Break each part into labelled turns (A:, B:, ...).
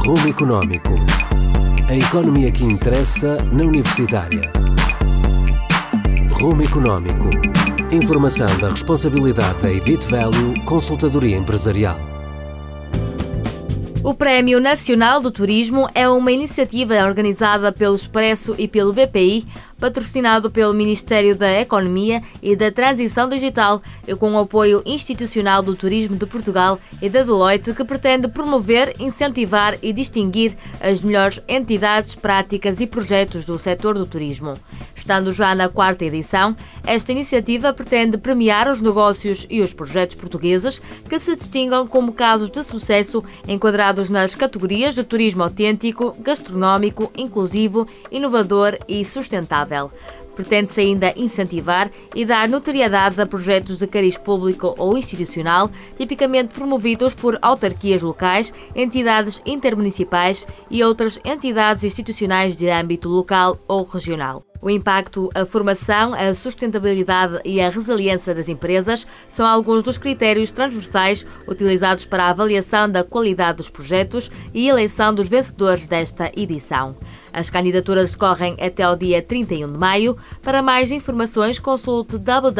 A: Rumo Económico. A economia que interessa na Universitária. Rumo Económico. Informação da responsabilidade da Edit Value Consultadoria Empresarial.
B: O Prémio Nacional do Turismo é uma iniciativa organizada pelo Expresso e pelo BPI, patrocinado pelo Ministério da Economia e da Transição Digital e com o apoio institucional do Turismo de Portugal e da Deloitte, que pretende promover, incentivar e distinguir as melhores entidades, práticas e projetos do setor do turismo. Estando já na 4ª edição, esta iniciativa pretende premiar os negócios e os projetos portugueses que se distingam como casos de sucesso enquadrados nas categorias de turismo autêntico, gastronómico, inclusivo, inovador e sustentável. Pretende-se ainda incentivar e dar notoriedade a projetos de cariz público ou institucional, tipicamente promovidos por autarquias locais, entidades intermunicipais e outras entidades institucionais de âmbito local ou regional. O impacto, a formação, a sustentabilidade e a resiliência das empresas são alguns dos critérios transversais utilizados para a avaliação da qualidade dos projetos e eleição dos vencedores desta edição. As candidaturas decorrem até ao dia 31 de maio. Para mais informações, consulte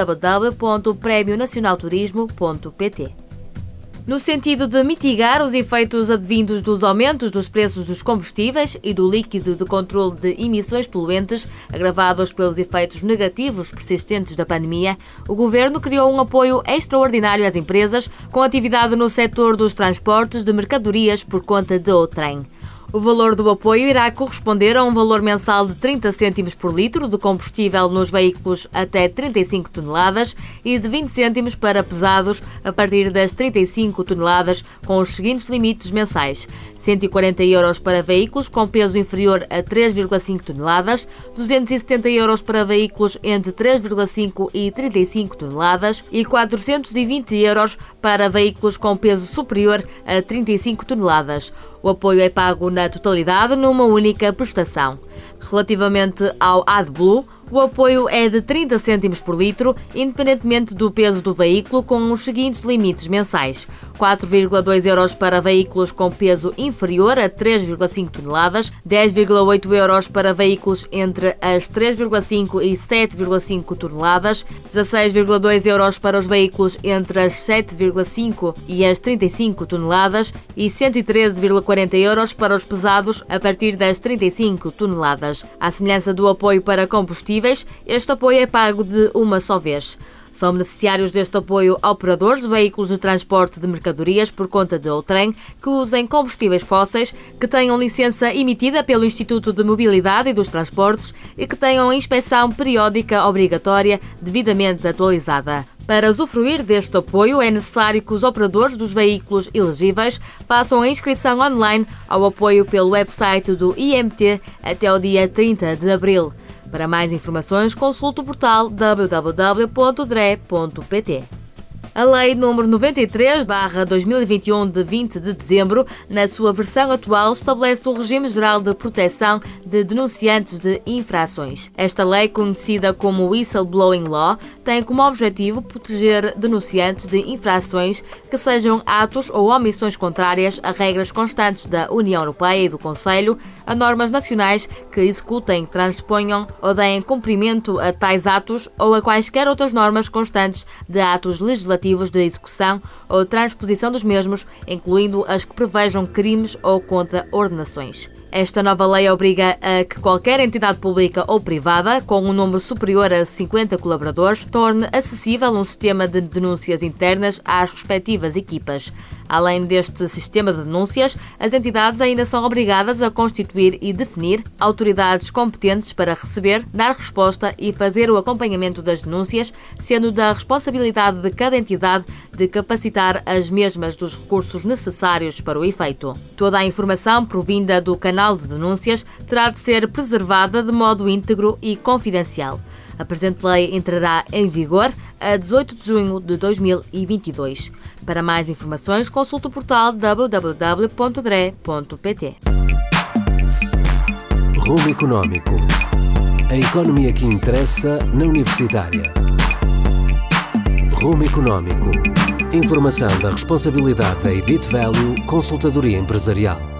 B: www.premionacionalturismo.pt. No sentido de mitigar os efeitos advindos dos aumentos dos preços dos combustíveis e do líquido de controle de emissões poluentes, agravados pelos efeitos negativos persistentes da pandemia, o Governo criou um apoio extraordinário às empresas com atividade no setor dos transportes de mercadorias por conta de outrem. O valor do apoio irá corresponder a um valor mensal de 30 cêntimos por litro de combustível nos veículos até 35 toneladas e de 20 cêntimos para pesados a partir das 35 toneladas, com os seguintes limites mensais: 140 euros para veículos com peso inferior a 3,5 toneladas, 270 euros para veículos entre 3,5 e 35 toneladas e 420 euros para veículos com peso superior a 35 toneladas. O apoio é pago na totalidade numa única prestação. Relativamente ao AdBlue, o apoio é de 30 cêntimos por litro, independentemente do peso do veículo, com os seguintes limites mensais: 4,2 euros para veículos com peso inferior a 3,5 toneladas, 10,8 euros para veículos entre as 3,5 e 7,5 toneladas, 16,2 euros para os veículos entre as 7,5 e as 35 toneladas e 113,40 euros para os pesados a partir das 35 toneladas. À semelhança do apoio para combustíveis, este apoio é pago de uma só vez. São beneficiários deste apoio operadores de veículos de transporte de mercadorias por conta de outrem que usem combustíveis fósseis, que tenham licença emitida pelo Instituto de Mobilidade e dos Transportes e que tenham a inspeção periódica obrigatória devidamente atualizada. Para usufruir deste apoio, é necessário que os operadores dos veículos elegíveis façam a inscrição online ao apoio pelo website do IMT até ao dia 30 de abril. Para mais informações, consulte o portal www.dre.pt. A Lei nº 93/2021 de 20 de dezembro, na sua versão atual, estabelece o regime geral de proteção de denunciantes de infrações. Esta lei, conhecida como Whistleblowing Law, tem como objetivo proteger denunciantes de infrações que sejam atos ou omissões contrárias a regras constantes da União Europeia e do Conselho, a normas nacionais que executem, transponham ou deem cumprimento a tais atos ou a quaisquer outras normas constantes de atos legislativos de execução ou transposição dos mesmos, incluindo as que prevejam crimes ou contraordenações. Esta nova lei obriga a que qualquer entidade pública ou privada, com um número superior a 50 colaboradores, torne acessível um sistema de denúncias internas às respectivas equipas. Além deste sistema de denúncias, as entidades ainda são obrigadas a constituir e definir autoridades competentes para receber, dar resposta e fazer o acompanhamento das denúncias, sendo da responsabilidade de cada entidade de capacitar as mesmas dos recursos necessários para o efeito. Toda a informação provinda do canal de denúncias terá de ser preservada de modo íntegro e confidencial. A presente lei entrará em vigor a 18 de junho de 2022. Para mais informações, consulte o portal www.dre.pt.
A: Rumo Económico. A economia que interessa na Universitária. Rumo Económico. Informação da responsabilidade da Edit Value Consultadoria Empresarial.